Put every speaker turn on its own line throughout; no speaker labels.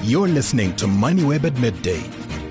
You're listening to MoneyWeb at midday.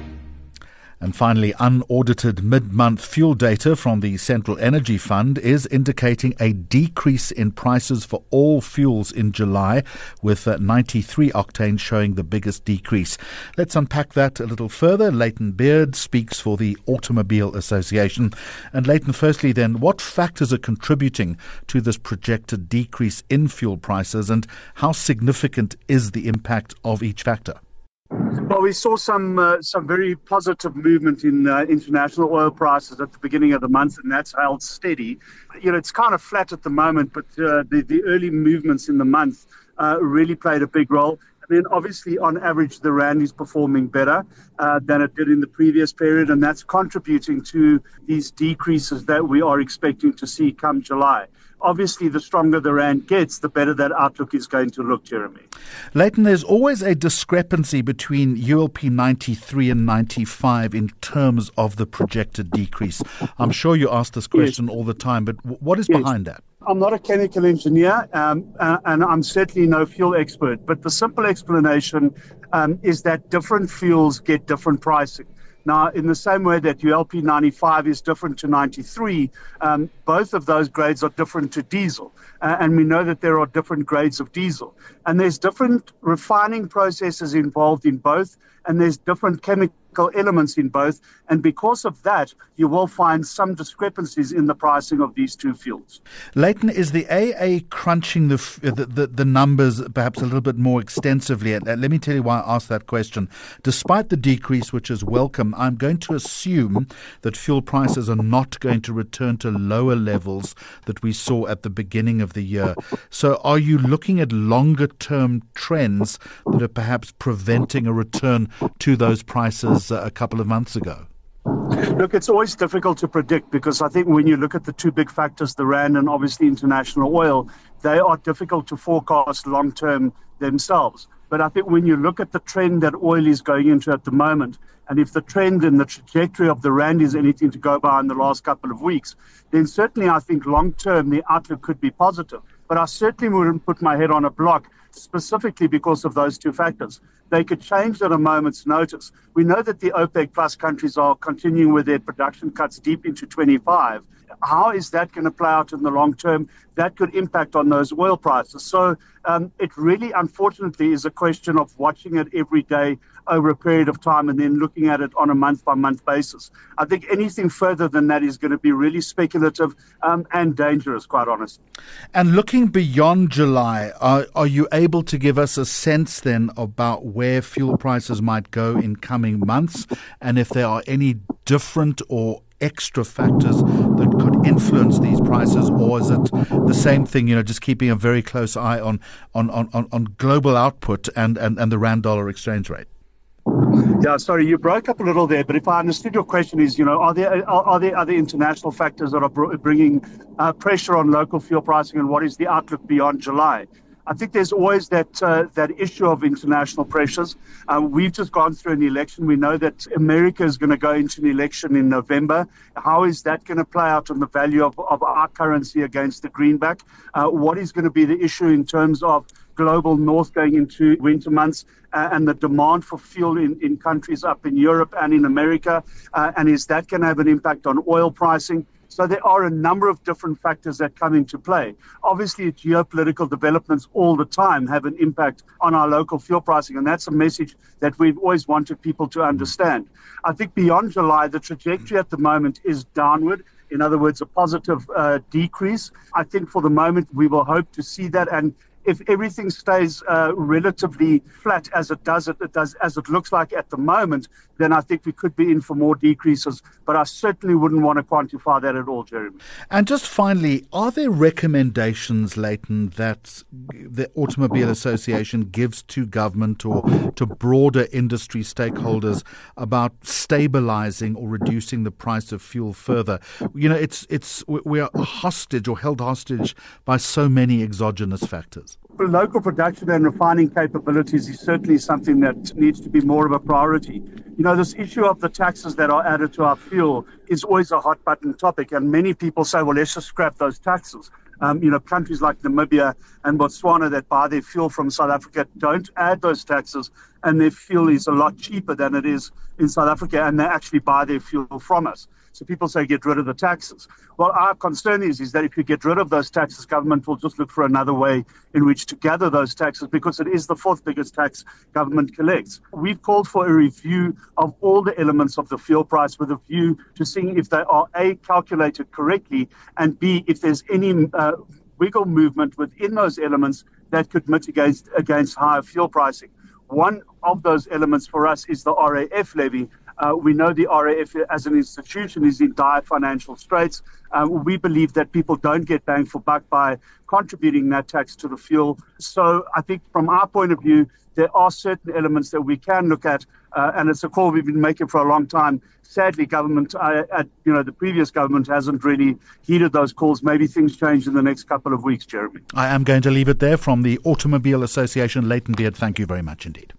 And finally, unaudited mid-month fuel data from the Central Energy Fund is indicating a decrease in prices for all fuels in July, with 93 octane showing the biggest decrease. Let's unpack that a little further. Leighton Beard speaks for the Automobile Association. And Leighton, firstly then, what factors are contributing to this projected decrease in fuel prices, and how significant is the impact of each factor?
Well, we saw some very positive movement in international oil prices at the beginning of the month, and that's held steady. It's kind of flat at the moment, but the early movements in the month really played a big role. And then obviously, on average, the rand is performing better than it did in the previous period, and that's contributing to these decreases that we are expecting to see come July. Obviously, the stronger the rand gets, the better that outlook is going to look, Jeremy.
Leighton, there's always a discrepancy between ULP 93 and 95 in terms of the projected decrease. I'm sure you ask this question all the time, but what is behind that?
I'm not a chemical engineer, and I'm certainly no fuel expert, but the simple explanation is that different fuels get different pricing. Now, in the same way that ULP 95 is different to 93, both of those grades are different to diesel. And we know that there are different grades of diesel. And there's different refining processes involved in both, and there's different chemical elements in both. And because of that, you will find some discrepancies in the pricing of these two fuels.
Leighton, is the AA crunching the numbers perhaps a little bit more extensively? And let me tell you why I asked that question. Despite the decrease, which is welcome, I'm going to assume that fuel prices are not going to return to lower levels that we saw at the beginning of the year. So are you looking at longer-term trends that are perhaps preventing a return to those prices a couple of months ago?
Look, it's always difficult to predict because I think when you look at the two big factors, the rand and obviously international oil, they are difficult to forecast long-term themselves. But I think when you look at the trend that oil is going into at the moment, and if the trend and the trajectory of the rand is anything to go by in the last couple of weeks, then certainly I think long-term the outlook could be positive. But I certainly wouldn't put my head on a block specifically because of those two factors. They could change at a moment's notice. We know that the OPEC Plus countries are continuing with their production cuts deep into 25. How is that going to play out in the long term? That could impact on those oil prices. So it really, unfortunately, is a question of watching it every day over a period of time and then looking at it on a month-by-month basis. I think anything further than that is going to be really speculative and dangerous, quite honestly.
And looking beyond July, are you able to give us a sense then about where fuel prices might go in coming months, and if there are any different or extra factors that could influence these prices, or is it the same thing, just keeping a very close eye on global output and the rand-dollar exchange rate?
Yeah, sorry, you broke up a little there, but if I understood your question is, are there other international factors that are bringing pressure on local fuel pricing, and what is the outlook beyond July? I think there's always that issue of international pressures. We've just gone through an election. We know that America is going to go into an election in November. How is that going to play out on the value of our currency against the greenback? What is going to be the issue in terms of global north going into winter months and the demand for fuel in countries up in Europe and in America? And is that going to have an impact on oil pricing? So there are a number of different factors that come into play. Obviously, geopolitical developments all the time have an impact on our local fuel pricing, and that's a message that we've always wanted people to understand. I think beyond July, the trajectory at the moment is downward. In other words, a positive decrease. I think for the moment, we will hope to see that. And if everything stays relatively flat as it looks like at the moment, then I think we could be in for more decreases. But I certainly wouldn't want to quantify that at all, Jeremy.
And just finally, are there recommendations, Leighton, that the Automobile Association gives to government or to broader industry stakeholders about stabilizing or reducing the price of fuel further? We are hostage or held hostage by so many exogenous factors.
Local production and refining capabilities is certainly something that needs to be more of a priority. This issue of the taxes that are added to our fuel is always a hot button topic, and many people say, well, let's just scrap those taxes. Countries like Namibia and Botswana that buy their fuel from South Africa don't add those taxes, and their fuel is a lot cheaper than it is in South Africa, and they actually buy their fuel from us. So people say get rid of the taxes. Well, our concern is that if you get rid of those taxes, government will just look for another way in which to gather those taxes, because it is the fourth biggest tax government collects. We've called for a review of all the elements of the fuel price with a view to seeing if they are A, calculated correctly, and B, if there's any wiggle movement within those elements that could mitigate against higher fuel pricing. One of those elements for us is the RAF levy. We know the RAF as an institution is in dire financial straits. We believe that people don't get bang for buck by contributing that tax to the fuel. So I think from our point of view, there are certain elements that we can look at, and it's a call we've been making for a long time. Sadly, government, the previous government hasn't really heeded those calls. Maybe things change in the next couple of weeks, Jeremy.
I am going to leave it there. From the Automobile Association, Leighton Beard, thank you very much indeed.